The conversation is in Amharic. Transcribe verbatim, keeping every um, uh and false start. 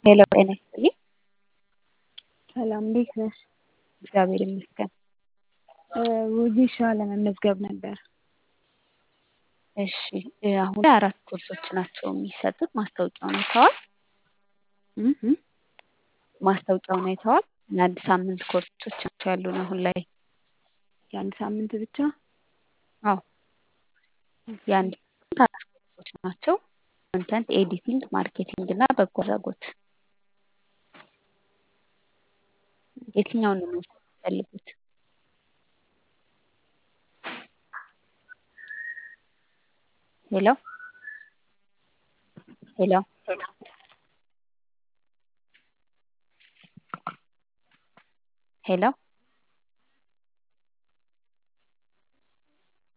ሄሎ ጤና ይስጥልኝ። ሰላም እንዴት ነሽ? እግዚአብሔር ይመስገን። ወጌሻ ለመመዝገብ ነበር። እሺ አሁን ላይ አራት ኮርሶች ናቸው የሚሰጡት። ማስታወቂያውን አይተዋል? እህ እህ ማስታወቂያውን አይተዋል? የአንድ ሳምንት ኮርሶች ናቸው ያሉን አሁን ላይ። የአንድ ሳምንት ብቻ? አዎ የአንድ ሳምንት አራት ኮርሶች ናቸው። ኮንተንት ኤዲቲንግ፣ ማርኬቲንግ እና በጎ አድራጎት። የትኛውን ነው መውሰድ የሚፈልጉት? ሄሎ ሄሎ ሄሎ